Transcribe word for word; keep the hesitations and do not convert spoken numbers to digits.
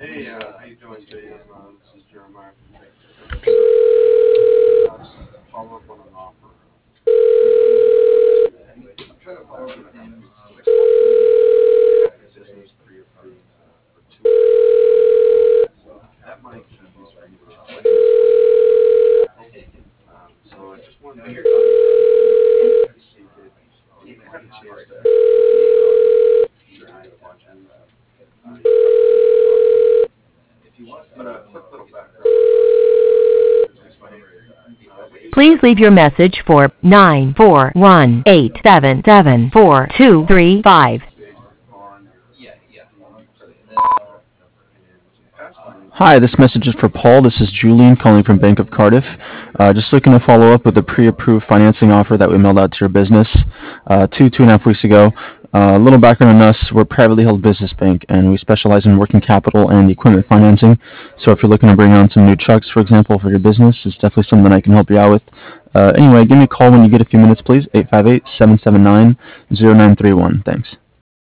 Hey, uh, how you doing today? I'm, uh, this is Jeremiah from Bank of America. Uh, just follow up on an offer. I'm trying to follow up on an offer. Business pre-approved uh, for two. That money can be used for either um, so I just wanted to see if it, you had a chance to drive watching. Uh, but a quick little background. Please leave your message for nine four one eight seven seven four two three five. Hi, this message is for Paul. This is Julian calling from Bank of Cardiff. Uh, just looking to follow up with a pre-approved financing offer that we mailed out to your business uh, two, two and a half weeks ago. Uh, a little background on us. We're a privately held business bank, and we specialize in working capital and equipment financing. So if you're looking to bring on some new trucks, for example, for your business, it's definitely something I can help you out with. Uh, anyway, give me a call when you get a few minutes, please. eight five eight, seven seven nine, zero nine three one. Thanks.